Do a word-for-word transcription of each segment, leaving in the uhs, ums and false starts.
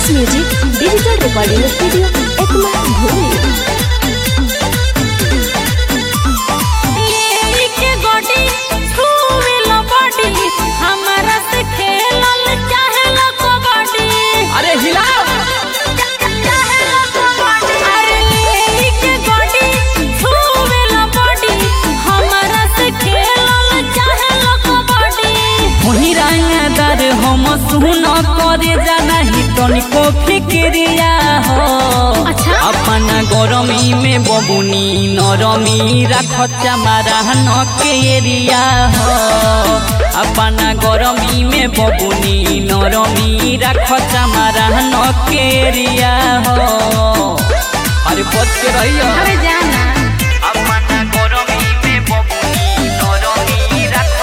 संघर्ष music digital recording studio Ekma भूमि। हम सुन करे जाना ही तनिको फिक्रिया हो। अच्छा? अपना गरमी में बबुनी नरमी रख चमारा न के एरिया हो। अपना गरमी में बबुनी नरमी रख चमारा न के एरिया हो। अरे बच के रहियो। अरे जाना अपना गरमी में बबुनी नरमी रख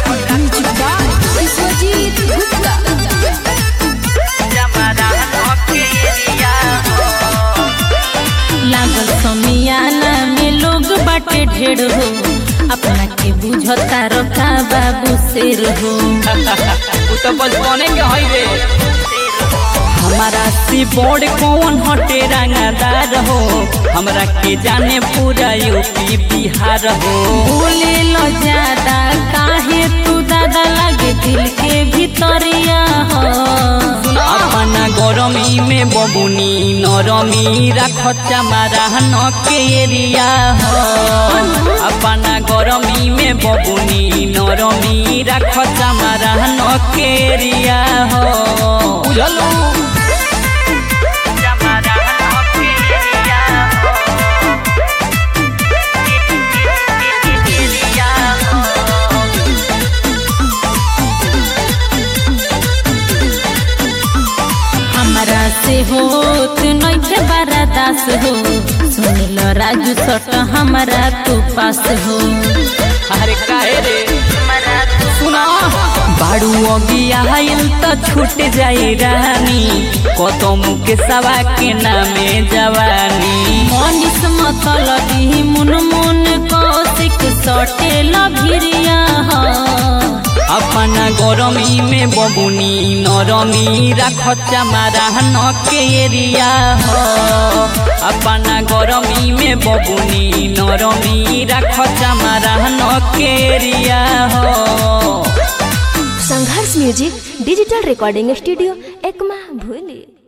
लागल समियाना में लोग बाटे ढेर हो। अपना के बुझता रखा बाबू शेर हो। तो बचपने के हई रे। हमारा सी बोर्ड कौन हटे रंगदार हो। हमरा के जाने पूरा यूपी बिहार हो। बोले लो ज्यादा काहे तू दादा लगे दिल के भीतरिया हो। अपना गरमी में बबुनी नरमी रख चमारा न के एरिया हो। अपना गरमी में बबुनी नरमी रख चमारा न के एरिया हो। बुझलू से होत नइखे बर्दास हो। सुनिल राजू सट हमारा तू पास हो। अरे काहे रे सुना बाड़ू अगिया आइल तो छूट जाई रानी। कतम के सवा के नामे जवानी। मनीष मतलबी मुन मुन कौशिक सटे लभिरिया हो। अपना गरमी में बबुनी नरमी रख चमारा न के एरिया हो। अपना गरमी में बबुनी नरमी रख चमारा न के एरिया हो। Sangharsh music digital recording studio Ekma भूमि।